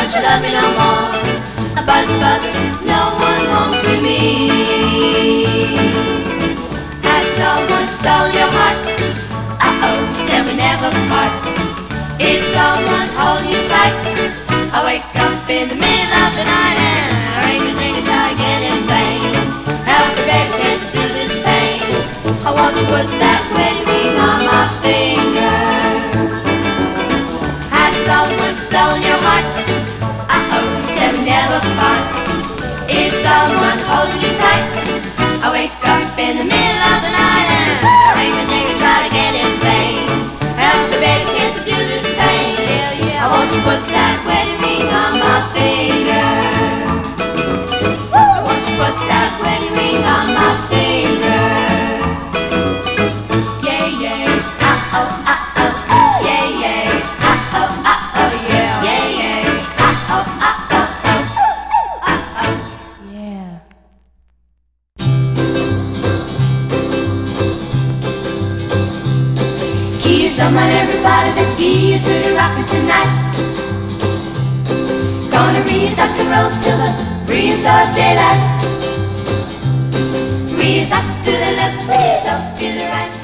don't you love me no more? A buzz, buzzer, no one home to me. Has someone stolen your heart? Uh-oh, said we never part. Is someone holding you tight? I wake up in the middle of the night and I ring and try again in vain. Help me, baby, can't do this pain. I want you to put that wedding ring on my finger. Has someone stolen your heart? Uh-oh, said we never part. Is someone holding you tight? I wake up in the middle of the night and I ring and try again in vain. Help me, baby, can't do this pain. I want you to put that wedding ring on my finger. I want you to put that wedding ring on my finger. Yeah, yeah, uh-oh, uh-oh, yeah, yeah, uh-oh, uh-oh, yeah, yeah, yeah, uh-oh, uh-oh, uh-oh, Yeah. Key is someone, everybody, this key is really rockin' tonight. Gonna raise up and roll till the breeze of daylight. Raise up to the left, raise up to the right.